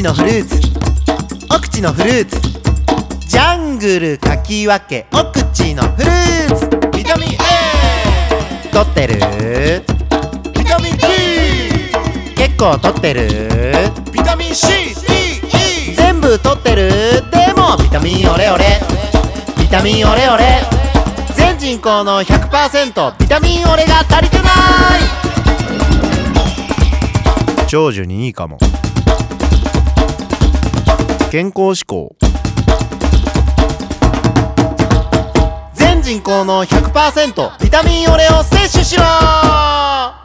のフルーツ、お口のフルーツ、ジャングルかき分けお口のフルーツ。ビタミン A 取ってる？ビタミン B 結構取ってる？ビタミン C、D、E 全部取ってる？でもビタミンオレオレ、ビタミンオレオレ、全人口の 100% ビタミンオレが足りてない。長寿にいいかも。健康志向。全人口の 100% ビタミンオレを摂取しろ。